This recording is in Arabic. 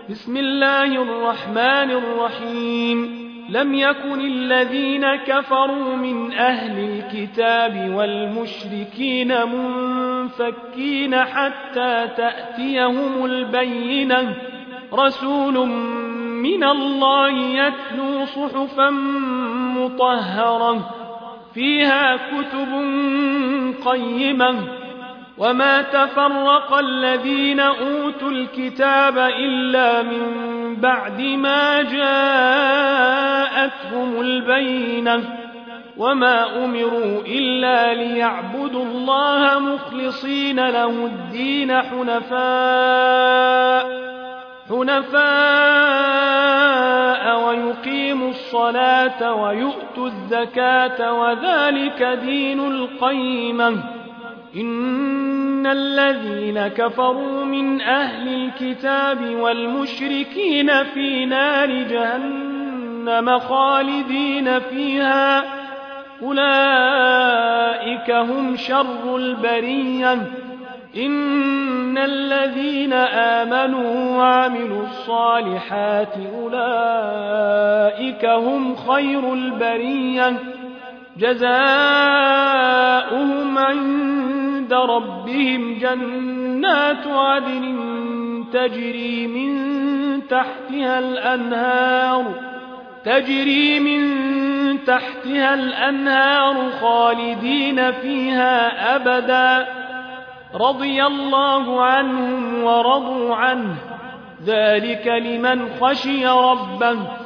بسم الله الرحمن الرحيم لم يكن الذين كفروا من أهل الكتاب والمشركين منفكين حتى تأتيهم البينة رسول من الله يتلو صحفا مطهرة فيها كتب قيمة وما تفرق الذين أوتوا الكتاب إلا من بعد ما جاءتهم البينة وما أمروا إلا ليعبدوا الله مخلصين له الدين حنفاء ويقيموا الصلاة ويؤتوا الزكاة وذلك دين القيمة إن الذين كفروا من أهل الكتاب والمشركين في نار جهنم خالدين فيها أولئك هم شر البرية إن الذين آمنوا وعملوا الصالحات أولئك هم خير البرية جزاؤهم عند ربهم جنات عدن تجري من تحتها الأنهار خالدين فيها أبدا رضي الله عنهم ورضوا عنه ذلك لمن خشي ربه